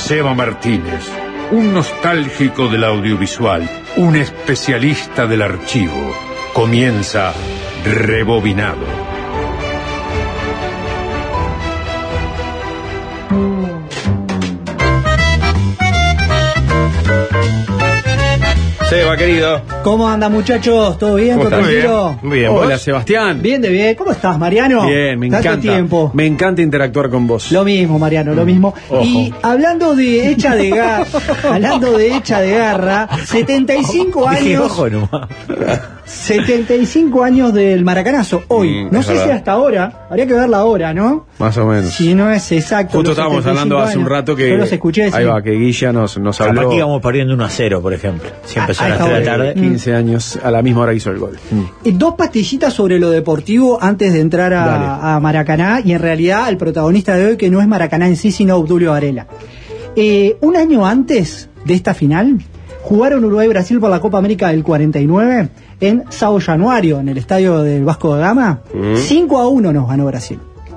Seba Martínez, un nostálgico del audiovisual, un especialista del archivo. Comienza Rebobinado. Seba, querido. ¿Cómo anda, muchachos? ¿Todo bien? ¿Todo tranquilo? Muy bien. Hola, Sebastián. Bien, de bien. ¿Cómo estás, Mariano? Bien, me Tanto encanta. tiempo. Me encanta interactuar con vos. Lo mismo, Mariano, lo mismo. Ojo. Y hablando de hecha de garra, 75 Dije, años. ojo nomás. 75 años del maracanazo, hoy. No sé si hasta ahora, habría que ver la hora, ¿no? Más o menos. Si no es exacto. Justo los estábamos 75 hablando hace un años. rato que. Yo los escuché, Ahí sí. va, que Guilla nos habló. Capaz que íbamos perdiendo 1-0, por ejemplo. Si empezó a las esta 3 de la hora. tarde. 15 años, a la misma hora hizo el gol. Dos pastillitas sobre lo deportivo antes de entrar Dale. a Maracaná, y en realidad el protagonista de hoy, que no es Maracaná en sí, sino Obdulio Varela. Un año antes de esta final, jugaron Uruguay-Brasil por la Copa América del 49 en Sao Januario, en el estadio del Vasco da Gama. 5-1 nos ganó Brasil.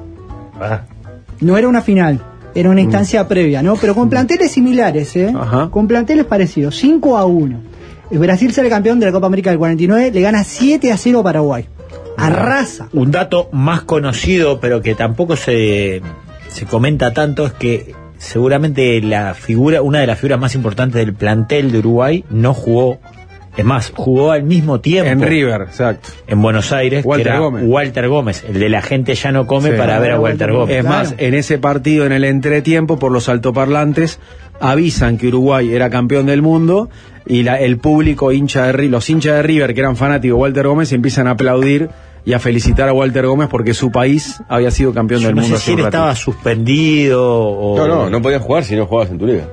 No era una final, era una instancia previa, ¿no? Pero con planteles similares, Ajá. con planteles parecidos, 5-1. El Brasil sale campeón de la Copa América del 49, le gana 7-0 a Paraguay. Arrasa. Un dato más conocido, pero que tampoco se comenta tanto, es que seguramente una de las figuras más importantes del plantel de Uruguay no jugó. Es más, jugó al mismo tiempo En River, exacto. en Buenos Aires, Walter que era Gómez. Walter Gómez, el de la gente ya no come, Sí. para ver a Walter Gómez. Es Claro. más, en ese partido, en el entretiempo, por los altoparlantes, avisan que Uruguay era campeón del mundo y el público los hinchas de River, que eran fanáticos de Walter Gómez, empiezan a aplaudir y a felicitar a Walter Gómez porque su país había sido campeón Yo del no mundo. sé hace si un él ratito. estaba suspendido o... No podías jugar si no jugabas en tu liga.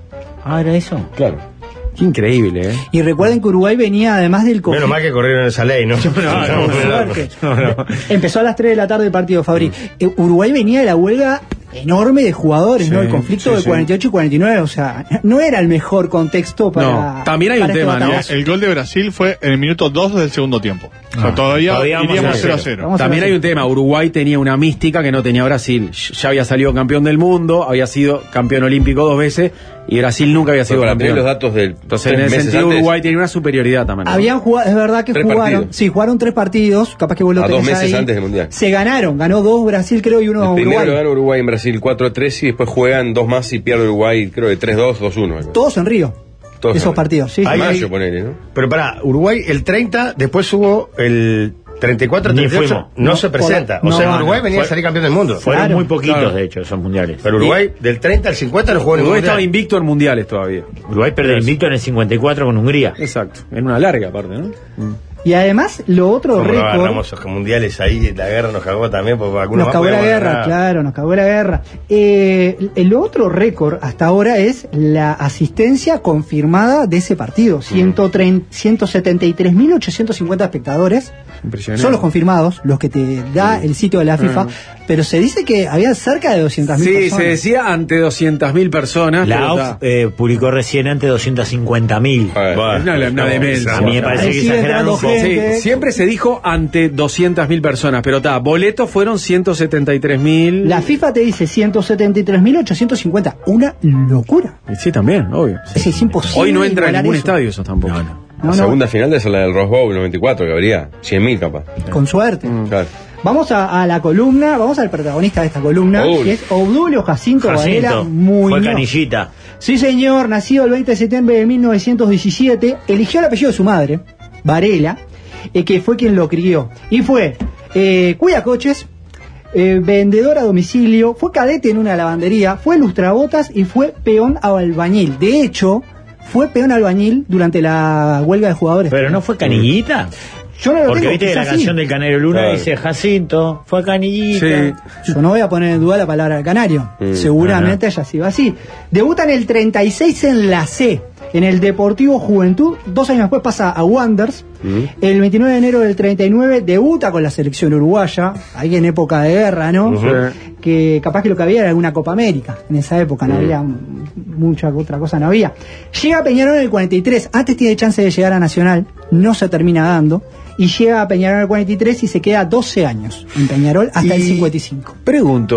Ah, ¿era eso? Claro. Qué increíble, ¿eh? Y recuerden que Uruguay venía además del Menos mal que corrieron esa ley, ¿no? Suerte. Empezó a las 3 de la tarde el partido, Fabri. Uruguay venía de la huelga enorme de jugadores, Sí, ¿no? El conflicto sí, de sí. 48 y 49, o sea, no era el mejor contexto para... No, también hay un para este tema, ¿no? batacazo. El gol de Brasil fue en el minuto 2 del segundo tiempo. O sea, todavía vamos iríamos a 0-0. Vamos a También ver. hay un tema, Uruguay tenía una mística que no tenía Brasil. Ya había salido campeón del mundo, había sido campeón olímpico 2 veces y Brasil nunca había sido Pero para tener campeón. los datos del. Entonces, en ese sentido, Uruguay tenía una superioridad también, ¿no? Habían jugado, es verdad que 3 jugaron, partidos. sí, jugaron 3 partidos, capaz que vos lo A 2 tenés meses ahí. antes del Mundial. Se ganaron, ganó 2 Brasil, creo, y 1 El primero Uruguay. lo gana Uruguay en Brasil 4-3 y después juegan 2 más y pierde Uruguay, creo que 3-2, 2-1. Todos en Río, Todos esos en Río. partidos, sí. Ahí- Mayo, ponele, ¿no? Pero pará, Uruguay el 30, después hubo el 34, Ni 38, fuimos. no No, se presenta. no, o sea, no, Uruguay venía fue- a salir campeón del mundo. Fueron Claro. muy poquitos, Claro. de hecho, esos mundiales. Pero Uruguay del 30 al 50 no jugó ningún Uruguay estaba mundial. invicto en mundiales todavía. Uruguay perdió invicto en el 54 con Hungría. Exacto, en una larga parte, ¿no? Y además, lo otro Como no récord... agarramos esos mundiales ahí, la guerra nos cagó también, porque algunos Nos más cagó la podíamos guerra, ganar. claro, nos cagó la guerra. El otro récord hasta ahora es la asistencia confirmada de ese partido. 173.850 espectadores. Impresionante. Son los confirmados, los que te da el sitio de la FIFA. Pero se dice que había cerca de 200.000 Sí, personas. se decía ante 200.000 personas. La pero AUF está. publicó recién antes 250.000. Bueno, Una demencia. A mí me parece Ahí que sigue exageraron un entrando poco. gente. Sí, siempre se dijo ante 200.000 personas, pero boletos fueron 173.000. La FIFA te dice 173.850. Una locura. Y sí, también, obvio. Es imposible. Hoy no entra en igualar ningún eso. estadio eso tampoco. No, La no, segunda final de esa la del Rose Bowl 94, que habría 100.000 capaz. con suerte. Claro. Vamos a la columna, vamos al protagonista de esta columna, Obdulio. que es Obdulio Jacinto Varela Jacinto, Muñoz. fue canillita. Sí, señor, nacido el 20 de septiembre de 1917, eligió el apellido de su madre, Varela, que fue quien lo crió. Y fue cuida coches, vendedor a domicilio, fue cadete en una lavandería, fue lustrabotas y fue peón albañil. De hecho, fue peón albañil durante la huelga de jugadores. Pero no fue canillita. Yo no lo Porque tengo, viste que la quizás canción sí. del Canero Luna Claro. dice Jacinto, fue canillita. Sí. Yo no voy a poner en duda la palabra del canario. Seguramente haya sido así. Debuta en el 36 en la C, en el Deportivo Juventud. 2 años después pasa a Wanderers. El 29 de enero del 39 debuta con la selección uruguaya, ahí en época de guerra, ¿no? Que capaz que lo que había era alguna Copa América. En esa época no había mucha otra cosa, no había. Llega a Peñarol en el 43. Antes tiene chance de llegar a Nacional, no se termina dando. Y llega a Peñarol en el 43 y se queda 12 años en Peñarol hasta el 55. Pregunto,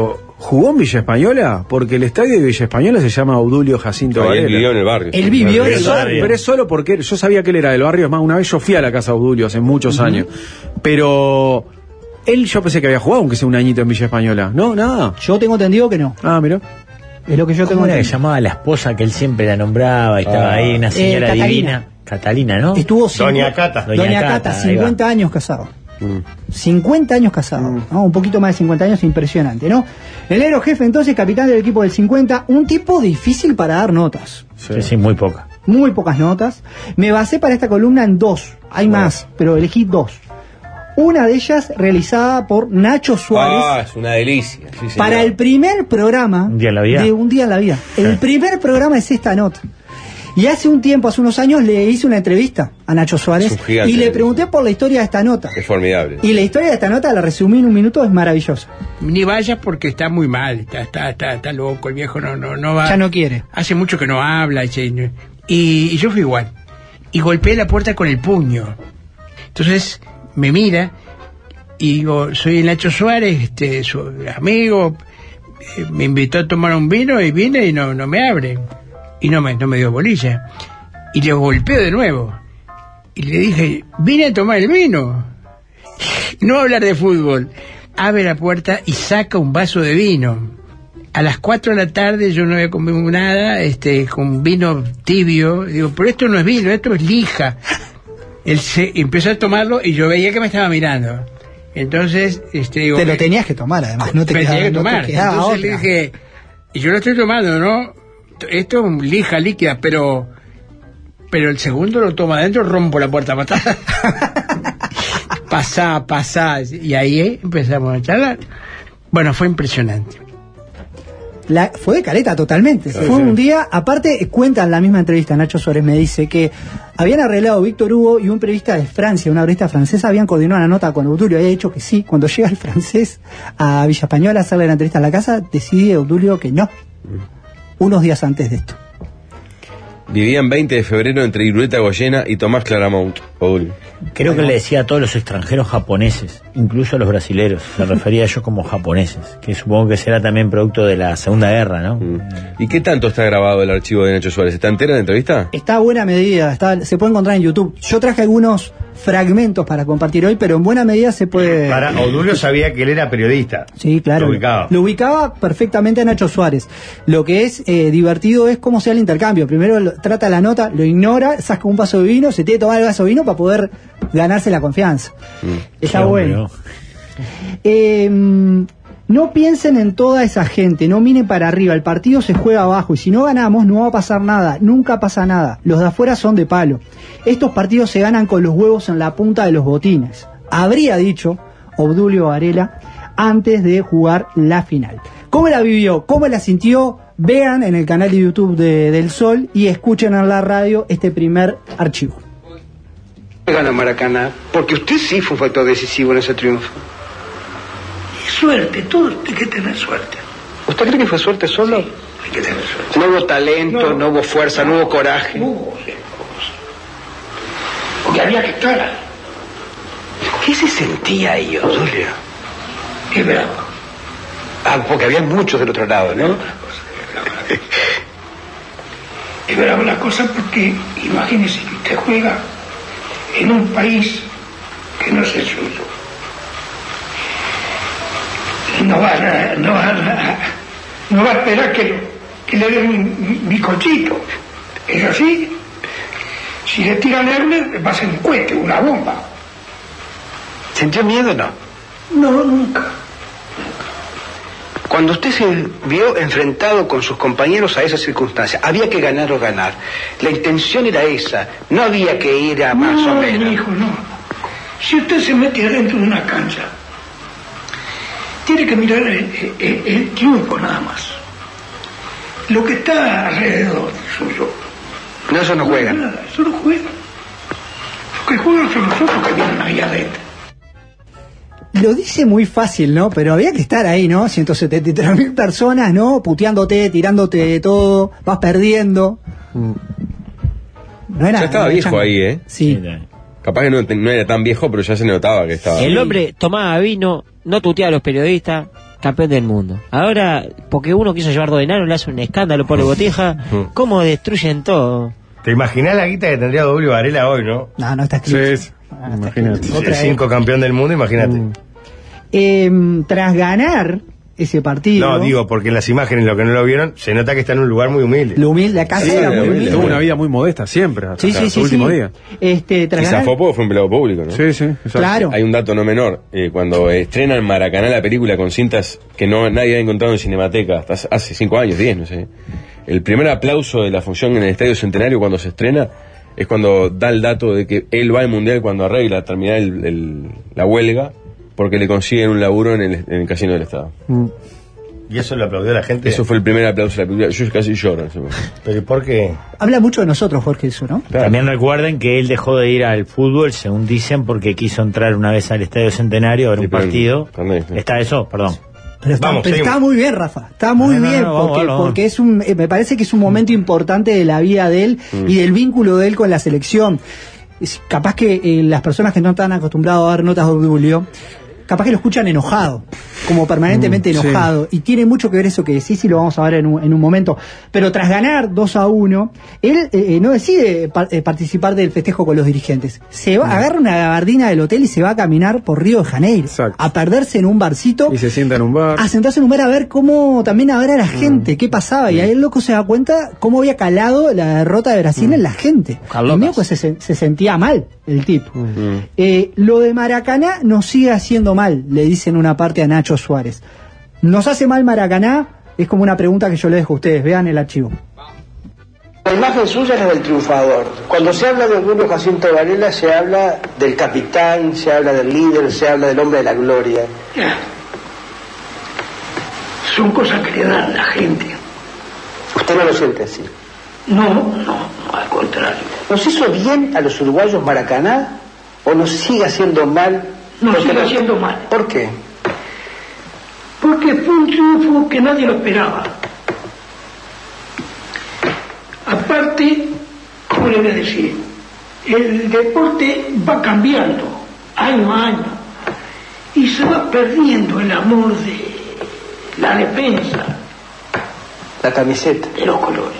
¿Jugó en Villa Española? Porque el estadio de Villa Española se llama Obdulio Jacinto Él Varela. vivió en el barrio. Él vivió en el barrio. Pero es solo porque yo sabía que él era del barrio. Es más, una vez yo fui a la casa de Obdulio hace muchos años. Pero yo pensé que había jugado, aunque sea un añito en Villa Española. No, nada. Yo tengo entendido que no. Ah, mirá. Es lo que yo tengo ¿Cómo era que entendido. llamaba a la esposa que él siempre la nombraba y estaba ahí, una señora Catalina. divina? Catalina, ¿no? Estuvo Doña Cata. Doña Cata, ahí 50 años casado. 50 años casado, ¿no? Un poquito más de 50 años, impresionante, ¿no? El negro jefe, entonces, capitán del equipo del 50, un tipo difícil para dar notas. Sí, muy poca. Muy pocas notas. Me basé para esta columna en 2. Hay más, pero elegí 2. Una de ellas realizada por Nacho Suárez Es una delicia. Sí, señor. para el primer programa Un día en la vida. de Un Día en la Vida. El primer programa es esta nota. Y hace unos años, le hice una entrevista a Nacho Suárez Es un gigante. y le pregunté por la historia de esta nota. Es formidable. Y la historia de esta nota, la resumí en un minuto, es maravillosa. Ni vayas porque está muy mal, está loco, el viejo no va. Ya no quiere. Hace mucho que no habla, y yo fui igual. Y golpeé la puerta con el puño. Entonces me mira y digo, soy el Nacho Suárez, su amigo, me invitó a tomar un vino y vine y no me abre. Y no me dio bolilla. Y le golpeo de nuevo. Y le dije, vine a tomar el vino. No a hablar de fútbol. Abre la puerta y saca un vaso de vino. A las 4 de la tarde yo no había comido nada, con vino tibio. Digo, pero esto no es vino, esto es lija. Él empezó a tomarlo y yo veía que me estaba mirando. Entonces, digo... Te lo tenías que tomar, además, no te me quedaba, tenía que no te tomar. quedaba Entonces le otra. dije, y yo lo estoy tomando, ¿no? Esto es lija líquida, pero el segundo lo toma adentro, rompo la puerta patada. Pasá. Y ahí empezamos a charlar. Bueno, fue impresionante. Fue de careta totalmente. Fue un día, aparte, cuenta en la misma entrevista, Nacho Suárez me dice que habían arreglado Víctor Hugo y un periodista de Francia, una periodista francesa, habían coordinado una nota con Obdulio, había dicho que sí. Cuando llega el francés a Villa Española a hacerle la entrevista a la casa, decide Obdulio que no. Unos días antes de esto. Vivía en 20 de febrero entre Irureta Goyena y Tomás Claramunt. Creo que le decía a todos los extranjeros japoneses, incluso a los brasileros, se refería yo como japoneses, que supongo que será también producto de la Segunda Guerra, ¿no? ¿Y qué tanto está grabado el archivo de Nacho Suárez? ¿Está entera la entrevista? Está a buena medida, se puede encontrar en YouTube. Yo traje algunos fragmentos para compartir hoy, pero en buena medida se puede... Para Obdulio sabía que él era periodista. Sí, claro. Lo ubicaba perfectamente a Nacho Suárez. Lo que es divertido es cómo se da el intercambio. Primero trata la nota, lo ignora, saca un vaso de vino, se tiene que tomar el vaso de vino para poder ganarse la confianza. Está Qué bueno. hombre, No piensen en toda esa gente, no miren para arriba, el partido se juega abajo y si no ganamos no va a pasar nada, nunca pasa nada, los de afuera son de palo. Estos partidos se ganan con los huevos en la punta de los botines, habría dicho Obdulio Varela antes de jugar la final. ¿Cómo la vivió? ¿Cómo la sintió? Vean en el canal de YouTube del Sol y escuchen en la radio este primer archivo. Gana Maracaná, porque usted sí fue un factor decisivo en ese triunfo. Suerte, todo hay que tener suerte. ¿Usted cree que fue suerte solo? Sí, hay que tener suerte. No hubo talento, no hubo fuerza, no hubo coraje. No hubo porque había que estar ahí. ¿Qué se sentía ahí, Obdulio? Es bravo. Porque había muchos del otro lado, ¿no? Es bravo la cosa porque imagínese que usted juega en un país que no es el suyo. No va a esperar que le den un bizcochito. Es así. Si le tiran hermes, va a ser un cohete, una bomba. ¿Sintió miedo o no? No, nunca. Cuando usted se vio enfrentado con sus compañeros a esas circunstancias, había que ganar o ganar. La intención era esa, no había que ir a más o menos. No, hijo, no. Si usted se mete adentro de una cancha, tiene que mirar el triunfo nada más. Lo que está alrededor suyo. No, eso no juega. Nada, eso no juega. Lo que juegan son los otros que vienen ahí adentro. Lo dice muy fácil, ¿no? Pero había que estar ahí, ¿no? 173.000 personas, ¿no? Puteándote, tirándote de todo, vas perdiendo. No era, ya estaba viejo ahí, ¿eh? Sí. Capaz que no era tan viejo, pero ya se notaba que estaba... El hombre tomaba vino, no tuteaba a los periodistas, campeón del mundo. Ahora, porque uno quiso llevar 2 enanos, le hace un escándalo, pobre Botija. ¿Cómo destruyen todo? ¿Te imaginás la guita que tendría W Varela hoy, no? No está escrito. Sí, imagínate. 5 campeón del mundo, imagínate. Tras ganar ese partido... No, digo, porque en las imágenes, lo que no lo vieron, se nota que está en un lugar muy humilde. Lo humilde, la casa era muy humilde. Tuvo una vida muy modesta siempre, hasta su último día. Quizás Zafopó fue empleado público, ¿no? Sí, exacto. Claro. Hay un dato no menor. Cuando estrenan en Maracaná la película con cintas que nadie ha encontrado en Cinemateca hasta hace 5 años, 10, no sé. El primer aplauso de la función en el Estadio Centenario cuando se estrena es cuando da el dato de que él va al Mundial cuando arregla terminar la huelga porque le consiguen un laburo en el Casino del Estado. ¿Y eso lo aplaudió la gente? Eso fue el primer aplauso de la película. Yo casi lloro. ¿Pero por qué? Habla mucho de nosotros, Jorge, eso, ¿no? Claro. También recuerden que él dejó de ir al fútbol, según dicen, porque quiso entrar una vez al Estadio Centenario a ver un partido. ¿Está eso? Perdón. Pero está muy bien, Rafa. Está muy bien, porque es me parece que es un momento importante de la vida de él y del vínculo de él con la selección. Capaz que las personas que no están acostumbradas a ver notas de Obdulio, capaz que lo escuchan enojado, como permanentemente enojado, y tiene mucho que ver eso que decís y lo vamos a ver en un momento. Pero tras ganar 2-1, él no decide participar del festejo con los dirigentes. Se va, agarra una gabardina del hotel y se va a caminar por Río de Janeiro, a perderse en un barcito, y se sienta en un bar, a sentarse en un bar a ver también a ver a la gente, qué pasaba, y ahí el loco se da cuenta cómo había calado la derrota de Brasil en la gente. Y medio pues se sentía mal el tipo. Lo de Maracaná nos sigue haciendo mal, le dicen una parte a Nacho Suárez. ¿Nos hace mal Maracaná? Es como una pregunta que yo le dejo a ustedes. Vean el archivo. La imagen suya es la del triunfador. Cuando se habla de Obdulio Jacinto Varela, se habla del capitán, se habla del líder, se habla del hombre de la gloria. Son cosas que le dan a la gente. ¿Usted no lo siente así? No, al contrario. ¿Nos hizo bien a los uruguayos Maracaná o nos sigue haciendo mal? Nos sigue haciendo mal. ¿Por qué? Porque fue un triunfo que nadie lo esperaba. Aparte, ¿cómo le voy a decir? El deporte va cambiando año a año y se va perdiendo el amor de la defensa, la camiseta, de los colores.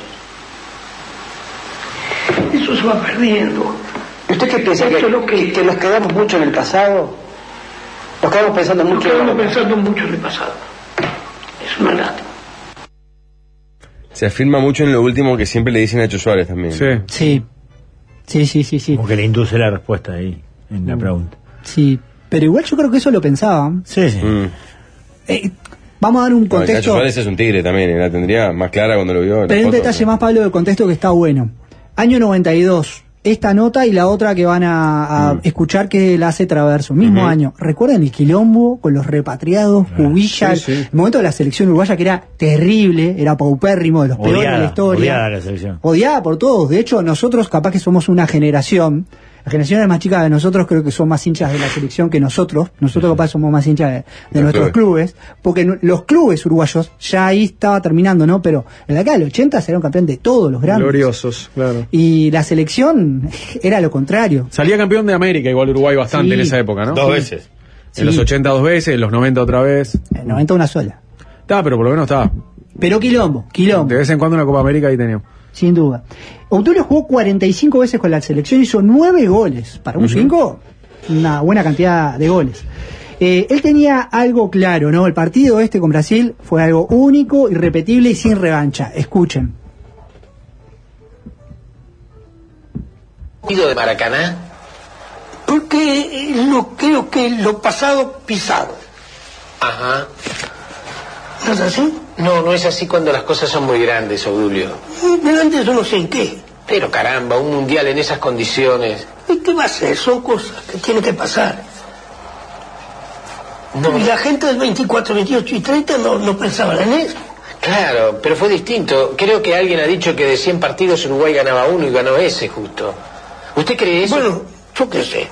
Eso se va perdiendo. ¿Usted qué piensa? ¿Que nos quedamos mucho en el pasado? Nos quedamos pensando mucho en el pasado. Es una lástima. Se afirma mucho en lo último que siempre le dicen a Nacho Suárez también. Sí. Como que le induce la respuesta ahí, en la pregunta. Sí, pero igual yo creo que eso lo pensaban. Sí. Vamos a dar un contexto. Nacho Suárez es un tigre también, la tendría más clara cuando lo vio. Pero hay un detalle más, Pablo, del contexto que está bueno. Año 92. Esta nota y la otra que van a escuchar que la hace Traverso, mismo año. ¿Recuerdan el quilombo con los repatriados, Cubilla? El momento de la selección uruguaya que era terrible, era paupérrimo, de los peores de la historia. Odiada la selección. Odiada por todos. De hecho, nosotros capaz que somos una generación, las generaciones más chicas de nosotros creo que son más hinchas de la selección que nosotros. Nosotros capaz somos más hinchas de nuestros clubes, porque los clubes uruguayos, ya ahí estaba terminando, ¿no? Pero en la década del 80 se era un campeón de todos los grandes. Gloriosos, claro. Y la selección era lo contrario. Salía campeón de América, igual Uruguay bastante en esa época, ¿no? 2 veces. En los 80 2 veces, en los 90 otra vez. En 90 una sola. Estaba, pero por lo menos estaba. Pero quilombo. De vez en cuando una Copa América ahí teníamos. Sin duda. Obdulio jugó 45 veces con la selección, hizo 9 goles. Para un 5, una buena cantidad de goles. Él tenía algo claro, ¿no? El partido con Brasil fue algo único, irrepetible y sin revancha. Escuchen. ¿Partido de Maracaná? Porque creo que lo pasado pisado. Ajá. ¿No es así? No es así cuando las cosas son muy grandes, Obdulio. Grandes yo no sé en qué. Pero caramba, un mundial en esas condiciones. ¿Y qué va a ser? Son cosas que tienen que pasar. No. Y la gente del 24, 28 y 30 no pensaban en eso. Claro, pero fue distinto. Creo que alguien ha dicho que de 100 partidos Uruguay ganaba 1 y ganó ese justo. ¿Usted cree eso? Bueno, yo qué sé.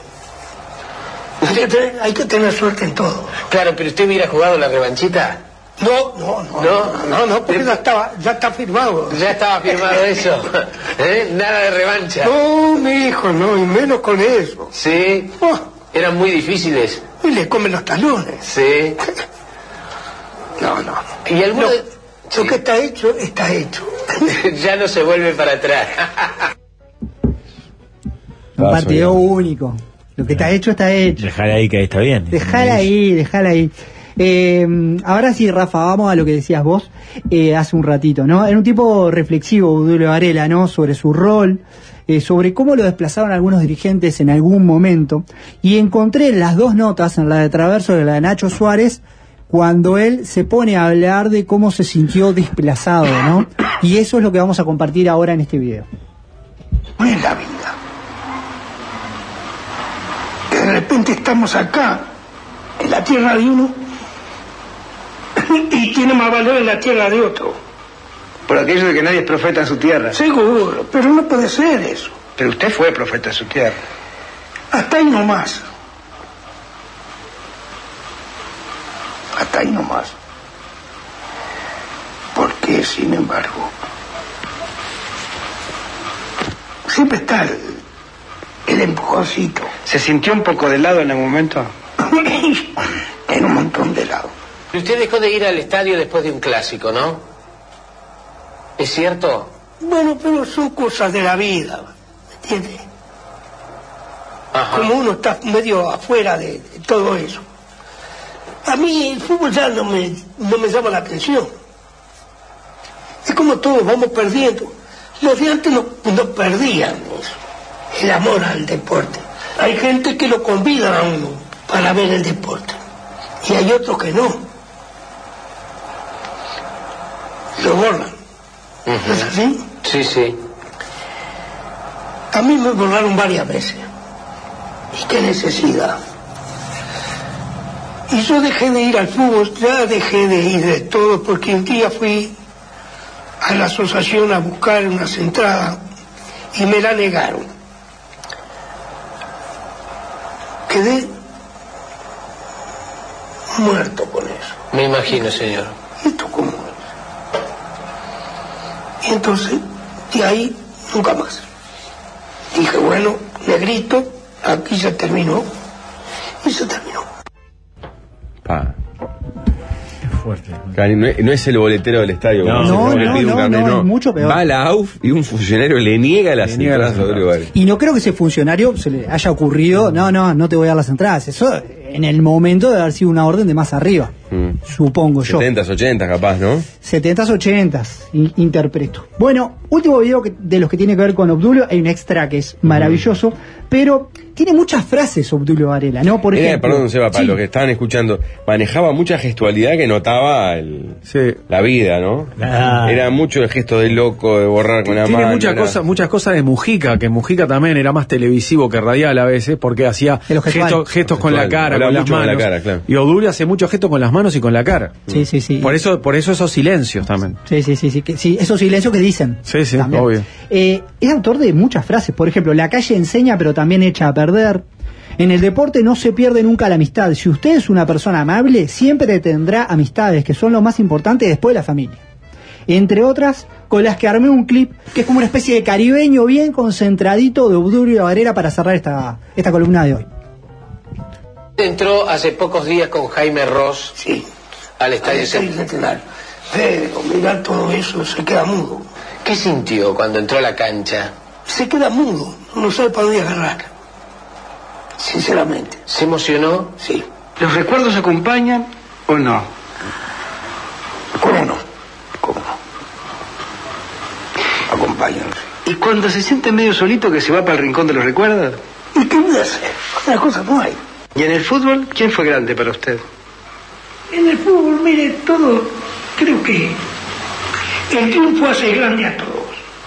Hay que tener suerte en todo. Claro, pero ¿usted hubiera jugado la revanchita? No, porque ya está firmado. Ya estaba firmado eso. Nada de revancha. No, mi hijo, no, y menos con eso. Sí. Eran muy difíciles. Y le comen los talones. Sí. No. ¿Y alguno Lo que está hecho, está hecho. ya no se vuelve para atrás? Un partido único. Lo que está hecho, está hecho. Dejar ahí que está bien. Dejala ahí. Ahora sí, Rafa, vamos a lo que decías vos hace un ratito, ¿no? Era un tipo reflexivo, Obdulio Varela, ¿no? Sobre su rol, sobre cómo lo desplazaron algunos dirigentes en algún momento. Y encontré las dos notas, en la de Traverso y en la de Nacho Suárez, cuando él se pone a hablar de cómo se sintió desplazado, ¿no? Y eso es lo que vamos a compartir ahora en este video. No es la vida. Que de repente estamos acá, en la tierra de uno, y tiene más valor en la tierra de otro. Por aquello de que nadie es profeta en su tierra. Seguro, pero no puede ser eso. Pero usted fue profeta en su tierra. Hasta ahí nomás. Hasta ahí nomás. Porque, sin embargo, siempre está el empujoncito. ¿Se sintió un poco de lado en algún momento? En un montón de lado. Usted dejó de ir al estadio después de un clásico, ¿no? ¿Es cierto? Bueno, pero son cosas de la vida, ¿me entiendes? Ajá. Como uno está medio afuera de todo eso. A mí el fútbol ya no me llama la atención. Es como todos vamos perdiendo. Los de antes no perdían eso, el amor al deporte. Hay gente que lo convida a uno para ver el deporte. Y hay otros que no. Lo borran. ¿No es así? Sí. A mí me borraron varias veces. ¿Y qué necesidad? Y yo dejé de ir al fútbol, ya dejé de ir de todo, porque un día fui a la asociación a buscar unas entradas y me la negaron. Quedé muerto con eso. Me imagino, señor. ¿Esto cómo es? Y entonces, de ahí, nunca más. Dije, bueno, negrito, aquí se terminó. Y se terminó. Pa. Fuerte. No es el boletero del estadio. No, es mucho peor. Va a la AUF y un funcionario le niega las entradas a Obdulio Varela. Y no creo que ese funcionario se le haya ocurrido, no te voy a dar las entradas. Eso en el momento de haber sido una orden de más arriba, supongo yo. 70s, 80s capaz, ¿no? 70s, 80s, interpreto. Bueno, último video de los que tiene que ver con Obdulio, hay un extra que es maravilloso, pero tiene muchas frases Obdulio Varela, ¿no? Por ejemplo, perdón, Seba, para los que estaban escuchando, manejaba mucha gestualidad que notaba la vida, ¿no? Era mucho el gesto de loco, de borrar con la mano. Tiene muchas cosas de Mujica, que Mujica también era más televisivo que radial a veces, porque hacía gestos con la cara, con las manos. Claro. Y Obdulio hace muchos gestos con las manos y con la cara. Sí. Por eso esos silencios también. Sí, esos silencios que dicen. Sí, también. Obvio. Es autor de muchas frases, por ejemplo, la calle enseña pero también echa a perder. En el deporte no se pierde nunca la amistad. Si usted es una persona amable, siempre tendrá amistades, que son lo más importante después de la familia. Entre otras, con las que armé un clip que es como una especie de caribeño bien concentradito de Obdulio Varela para cerrar esta columna de hoy. Entró hace pocos días con Jaime Ross al Estadio Centenario. Pero mirar todo eso, se queda mudo. ¿Qué sintió cuando entró a la cancha? Se queda mudo, no sabe para dónde agarrar. Sinceramente. ¿Se emocionó? Sí. ¿Los recuerdos acompañan o no? ¿Cómo no? Acompañan. ¿Y cuando se siente medio solito que se va para el rincón de los recuerdos? ¿Y qué voy a hacer? Otra cosa no hay. ¿Y en el fútbol quién fue grande para usted? En el fútbol, mire, todo, creo que el triunfo hace grande a todos.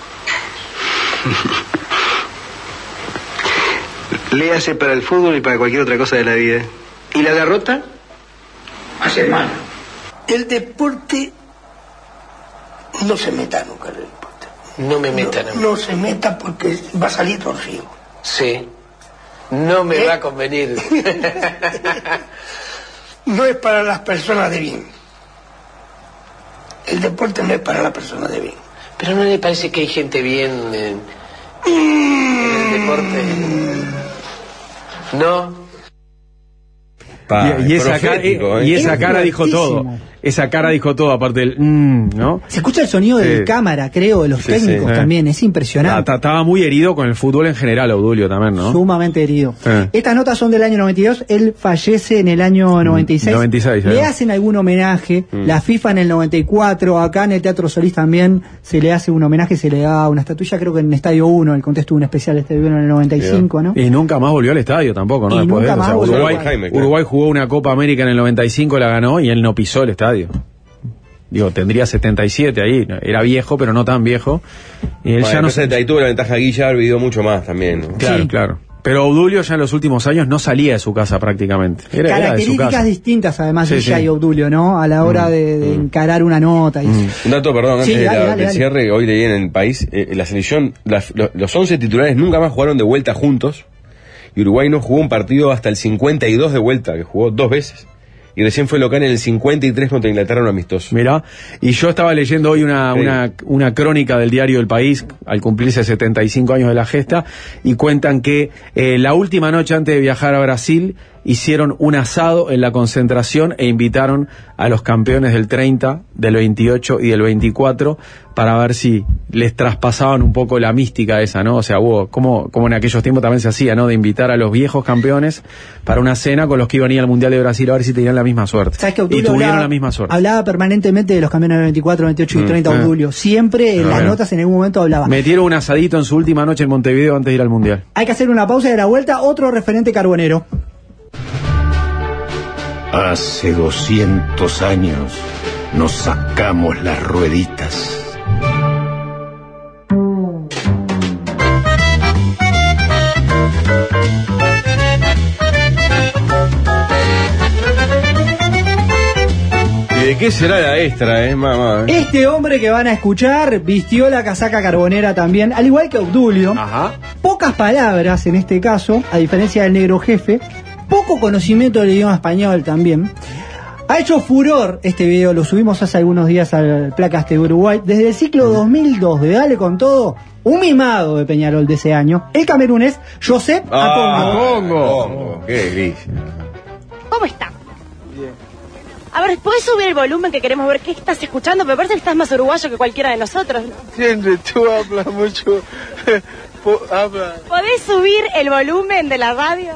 Léase para el fútbol y para cualquier otra cosa de la vida. ¿Y la derrota? Hace mal. El deporte no se meta nunca en el deporte. No me metan. No se meta porque va a salir torcido. Sí. No me va a convenir. No es para las personas de bien. El deporte no es para las personas de bien. Pero ¿no le parece que hay gente bien en el deporte? ¿No? Y esa cara dijo todo. esa cara dijo todo, aparte del ¿no? Se escucha el sonido de cámara, creo, de los técnicos también, es impresionante. Estaba muy herido con el fútbol en general, Obdulio también, ¿no? Sumamente herido. Estas notas son del año 92, él fallece en el año 96. 96 le hacen algún homenaje, la FIFA en el 94, acá en el Teatro Solís también se le hace un homenaje, se le da una estatuilla, creo que en Estadio 1, el contexto de un especial Estadio 1 en el 95, ¿no? Y nunca más volvió al estadio tampoco, ¿no? Y Después nunca de eso. más Uruguay jugó una Copa América en el 95, la ganó y él no pisó el estadio. Digo, tendría 77 ahí, era viejo, pero no tan viejo. Y él ya no sé. Ahí tuvo la ventaja Guillar, vivió mucho más también, ¿no? Claro, claro. Pero Obdulio ya en los últimos años no salía de su casa prácticamente. Características era de su casa. Distintas además Guilla y Obdulio, ¿no? A la hora de encarar una nota. Y Un dato, perdón, antes del cierre, hoy leí en El País, la selección, los 11 titulares nunca más jugaron de vuelta juntos, y Uruguay no jugó un partido hasta el 52 de vuelta, que jugó 2 veces. Y recién fue local en el 53 contra Inglaterra, un amistoso. Mirá, y yo estaba leyendo hoy una crónica del diario El País, al cumplirse 75 años de la gesta, y cuentan que la última noche antes de viajar a Brasil, hicieron un asado en la concentración e invitaron a los campeones del 30, del 28 y del 24 para ver si les traspasaban un poco la mística esa, ¿no? O sea, hubo, como en aquellos tiempos también se hacía, ¿no? De invitar a los viejos campeones para una cena con los que iban a ir al Mundial de Brasil a ver si tenían la misma suerte. ¿Sabes que y tuvieron la misma suerte. Hablaba permanentemente de los campeones del 24, 28 y 30, Obdulio. Siempre en las notas en algún momento hablaba. Metieron un asadito en su última noche en Montevideo antes de ir al Mundial. Hay que hacer una pausa y de la vuelta, otro referente carbonero. Hace 200 años nos sacamos las rueditas. ¿Y de qué será la extra, mamá? Este hombre que van a escuchar vistió la casaca carbonera también, al igual que Obdulio. Ajá. Pocas palabras en este caso, a diferencia del negro jefe. Poco conocimiento del idioma español también. Ha hecho furor este video, lo subimos hace algunos días al Placas de Uruguay. Desde el ciclo 2002 de Dale con Todo, un mimado de Peñarol de ese año, el camerunés Josep Akongo. Qué gris. ¿Cómo está? Bien. A ver, ¿puedes subir el volumen que queremos ver qué estás escuchando? Me parece que estás más uruguayo que cualquiera de nosotros, ¿no? Siempre tú hablas mucho. Habla. ¿Podés subir el volumen de la radio?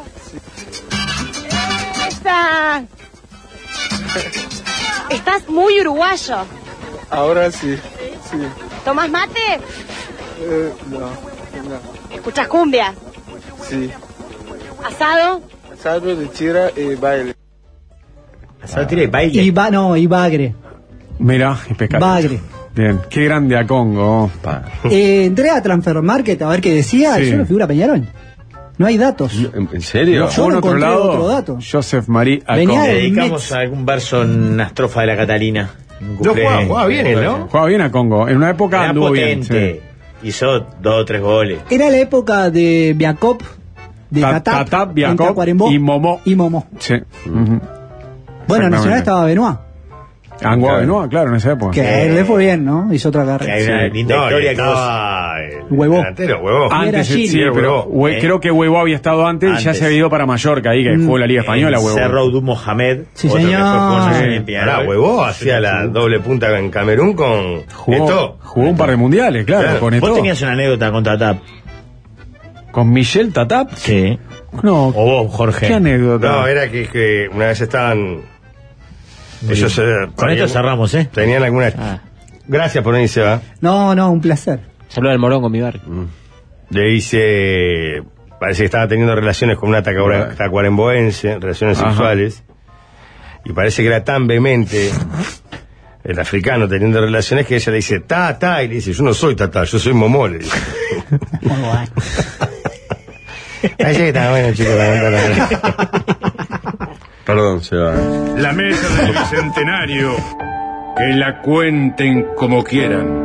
Estás muy uruguayo. Ahora sí. ¿Tomás mate? No. ¿Escuchas cumbia? Sí. ¿Asado? Asado de tira y baile. ¿Asado, tira y baile? Y bagre. Mirá, impecable. Bagre. Bien, qué grande Akongo. Entré a Transfer Market a ver qué decía, y solo figura Peñarol. No hay datos. ¿En serio? Yo no encontré otro dato. Joseph Marie Akongo. Le dedicamos a algún verso en una estrofa de la Catalina. No jugaba bien, ¿no? Jugaba bien Akongo. En una época era anduvo potente. Bien. Sí. Hizo 2 o 3 goles. Era la época de Biakop, de Tatap, Biakop y Momo. Sí. Uh-huh. Bueno, en Nacional estaba Benoit. Angua Benoit, claro, en esa época. Que a él le fue bien, ¿no? Hizo otra carrera. Hay una linda historia que Huevo. Antes, sí, pero creo que Huevo había estado antes y ya se había ido para Mallorca, ahí que jugó la Liga Española, Huevo. Cerro Du Mohamed. Sí, otro señor. Ahora, Huevo hacía la doble punta en Camerún con Jugó un par de mundiales, claro, con Eto'o. ¿Vos tenías una anécdota con Tatap? ¿Con Michel Tatap? Sí. No. ¿O vos, Jorge? ¿Qué anécdota? No, era que una vez estaban... Ellos con esto cerramos, tenían algunas... Gracias por venir, Seba. No, un placer. Saluda al morón con mi barco. Le dice... Parece que estaba teniendo relaciones con una tacuaremboense, relaciones sexuales. Y parece que era tan vehemente el africano teniendo relaciones que ella le dice, ta, y le dice, yo no soy tata, yo soy momó, le dice. Muy bueno. Ahí está bueno, chicos, Perdón, Seba. La mesa del bicentenario, que la cuenten como quieran.